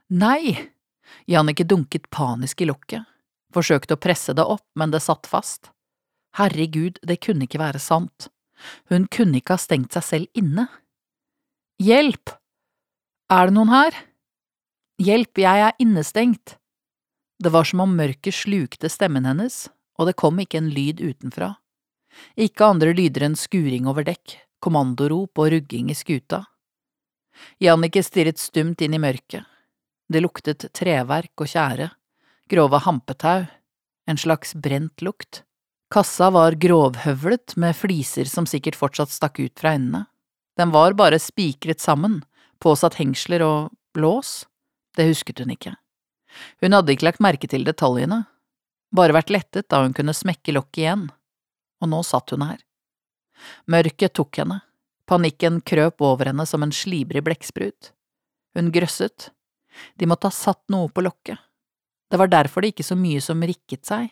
Nei! Jannicke dunket panisk i lokket, forsøkte å presse det opp, men det satt fast. Herregud, det kunne ikke være sant. Hun kunne ikke ha stengt seg selv inne. Hjelp! Er det noen her? Hjelp, jeg er innestengt. Det var som om mørket slukte stemmen hennes, og det kom ikke en lyd utenfra. Ikke andre lyder enn skuring over dekk, kommandorop og rugging i skuta. Jannicke stirret stumt inn i mørket. Det luktet treverk og tjære, grove hampetau, en slags brent lukt. Kassa var grovhøvlet med fliser som sikkert fortsatt stakk ut fra endene. Den var bare spikret sammen, påsatt hengsler og lås. Det husket hun ikke. Hun hadde ikke lagt merke til detaljene, bare vært lettet da hun kunne smekke lokket igjen, og nå satt hun her. Mørket tok henne, panikken krøp over henne som en slibrig blekksprut. Hun grøsset. De måtte ha satt noe på lokket. Det var derfor det ikke så mye som rikket seg.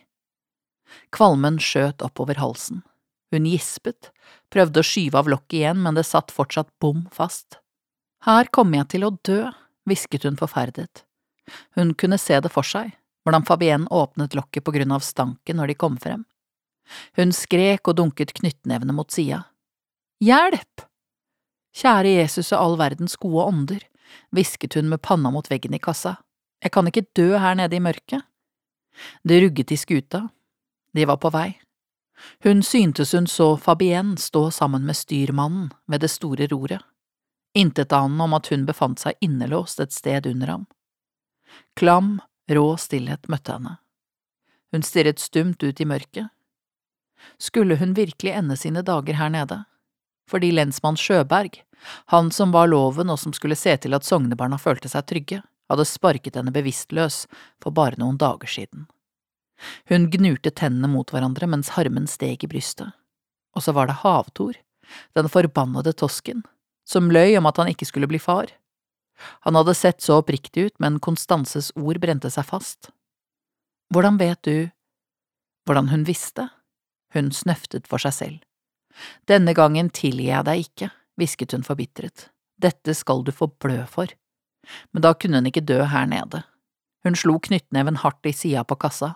Kvalmen skjøt oppover halsen. Hun gispet, prøvde å skyve av lokket igjen, men det satt fortsatt bom fast. Her kommer jeg til å dø, hvisket hun forferdet. Hun kunne se det for seg, hvordan Fabienne åpnet lokket på grunn av stanken når de kom frem. Hun skrek og dunket knyttnevene mot sida. Hjelp! Kjære Jesus og all verdens gode ånder, hvisket hun med panna mot veggen i kassa. Jeg kan ikke dø her nede i mørket. Det rugget i skuta. De var på vei. Hun syntes hun så Fabienne stå sammen med styrmannen ved det store roret. Intetanende om at hun befant seg innelåst et sted under ham. Klam, rå stillhet møtte henne. Hun stirret stumt ut i mørket. Skulle hun virkelig ende sine dager her nede? Fordi lensmann Sjøberg, han som var loven og som skulle se til at sognebarna følte seg trygge, hadde sparket henne bevisstløs for bare noen dager siden. Hun gnurte tennene mot hverandre mens harmen steg i brystet. Og så var det Havtor, den forbannede tosken, som løy om at han ikke skulle bli far. Han hadde sett så oppriktig ut, men Konstanses ord brente seg fast. Hvordan vet du? Hvordan hun visste? Hun snøftet for seg selv. Denne gangen tilgir jeg deg ikke, hvisket hun forbitret. Dette skal du få blø for. Men da kunne hun ikke dø her nede. Hun slo knyttneven hardt i sida på kassa.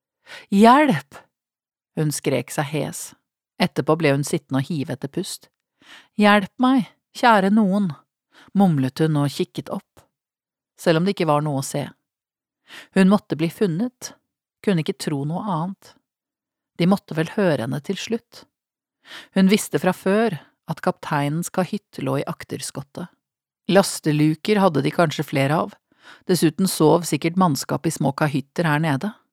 Hjelp! Hun skrek seg hes. Etterpå ble hun sittende og hive etter pust. Hjelp meg, kjære noen, mumlet hun og kikket opp, selv om det ikke var noe å se. Hun måtte bli funnet, kunne ikke tro noe annet. De måtte vel høre henne til slutt. Hun visste fra før at kapteinens kahytt lå i akterskottet. Lasteluker hadde de kanskje flere av, dessuten sov sikkert mannskap i små kahytter her nede.